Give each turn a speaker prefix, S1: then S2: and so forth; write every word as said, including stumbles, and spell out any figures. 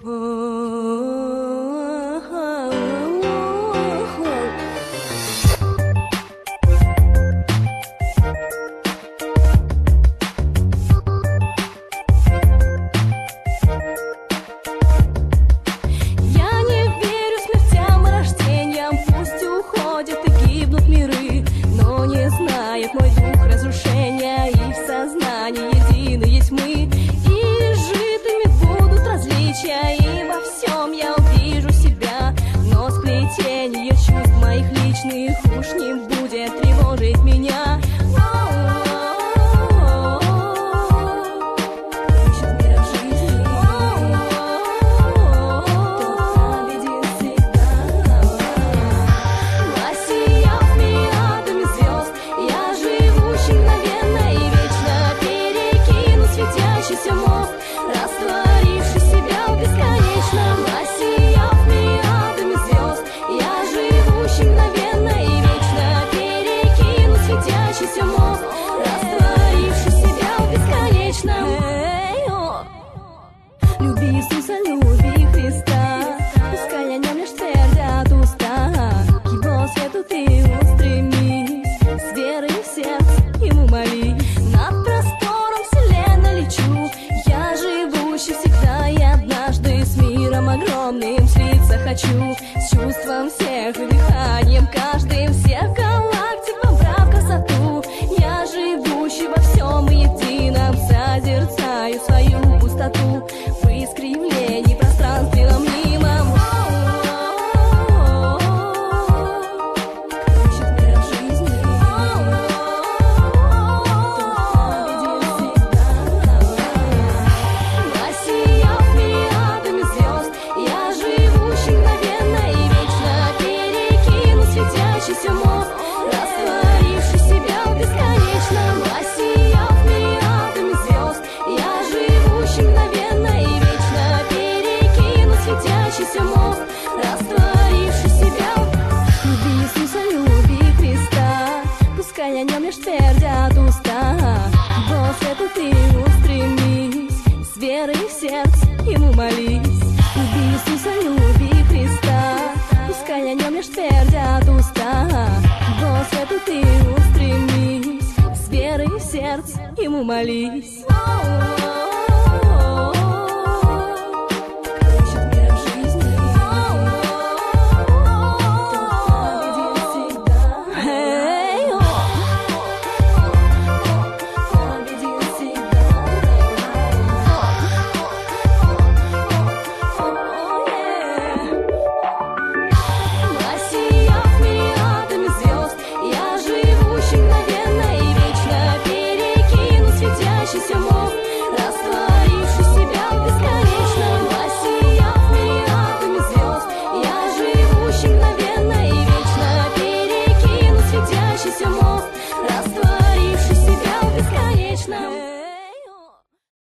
S1: Мой дух разрушения, и в сознании единые тьмы, и житыми будут различия, и во всем я увижу себя, но сплетение чувств моих личных уж не будет тревожить меня. Растворивший себя в бесконечном, осияв мириадами звезд, я живущий мгновенно и вечно перекину светящийся мост, растворивший себя в бесконечном. Люби Иисуса, люби Христа, пускай о нем лишь твердят уста. К его свету ты устремись, с верой в сердце ему молись. Над простором вселенной лечу, всегда и однажды с миром огромным слиться хочу, с чувством всех и дыханием каждым всех галактик, вобрав красоту. Я живущий во всем едином созерцаю свою пустоту в искривлении пространственном мнимом. Растворивший себя в бесконечном, осияв мириадами звезд, я живущий мгновенно и вечно перекину светящийся мост, растворивший себя. Люби Иисуса, люби Христа, пускай о нем лишь твердят уста. К его свету ты устремись, с верой в сердце ему молись. Люби Иисуса, люби Христа, пускай о нем лишь твердят уста. К свету ты устремись, с верой в сердце ему молись.